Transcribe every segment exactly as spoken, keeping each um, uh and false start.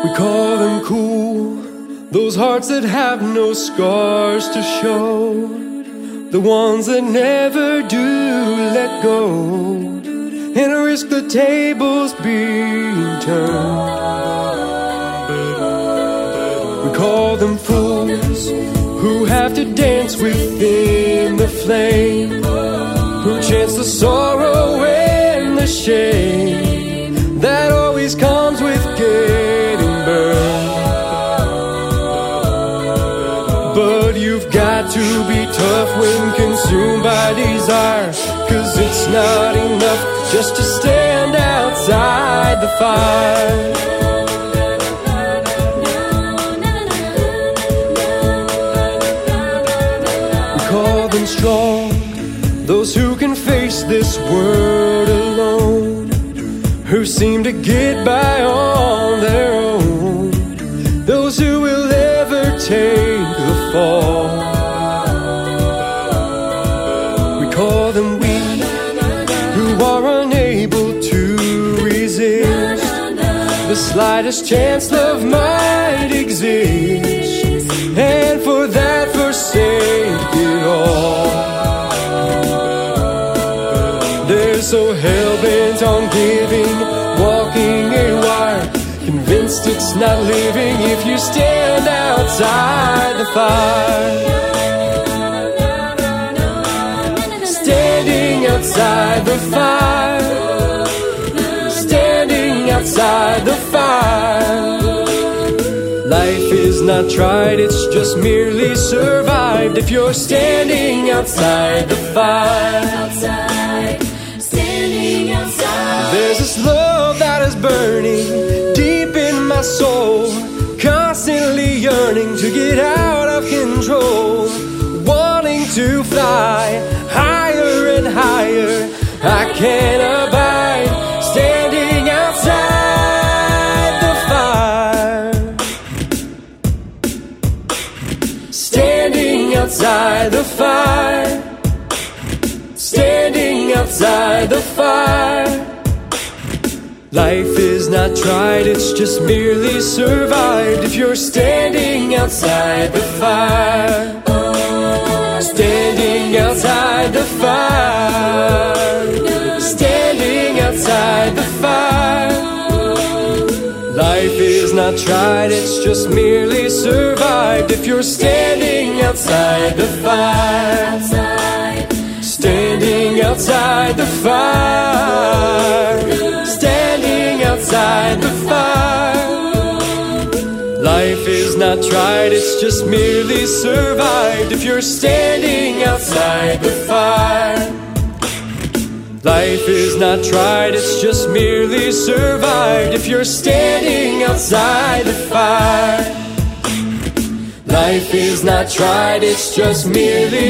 call them cool, those hearts that have no scars to show, the ones that never do let go and risk the tables being turned. We call them fools who have to dance within the flame, who chance the sorrow and the shame that always comes with getting burned. But you've got to be tough when consumed by desire, 'cause it's not enough just to stand outside the fire. We call them strong, those who can face this world alone, who seem to get by on their own, those who will ever take the fall. We call them weak, who are unable to resist the slightest chance love might exist, and for that forsake it all. They're so hell-bent on giving, walking a wire, convinced it's not living if you stand outside the fire. Standing outside the fire, standing outside the fire. Life is not tried, it's just merely survived if you're standing outside the fire. Outside, standing outside. There's this love that is burning deep in my soul, constantly yearning to get out of control, wanting to fly higher and higher. I can't abide standing outside the fire. Standing outside the fire. Standing outside the fire. Life is not tried, it's just merely survived if you're standing outside the fire. Standing outside the fire. Standing outside the fire. Life is not tried, it's just merely survived if you're standing outside the fire. Standing outside the fire. Standing outside the fire. Life is not tried, it's just merely survived if you're standing outside the fire. Life is not tried, it's just merely survived if you're standing outside the fire. Life is not tried, it's just merely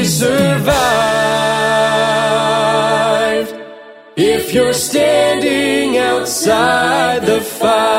survived if you're standing outside the fire.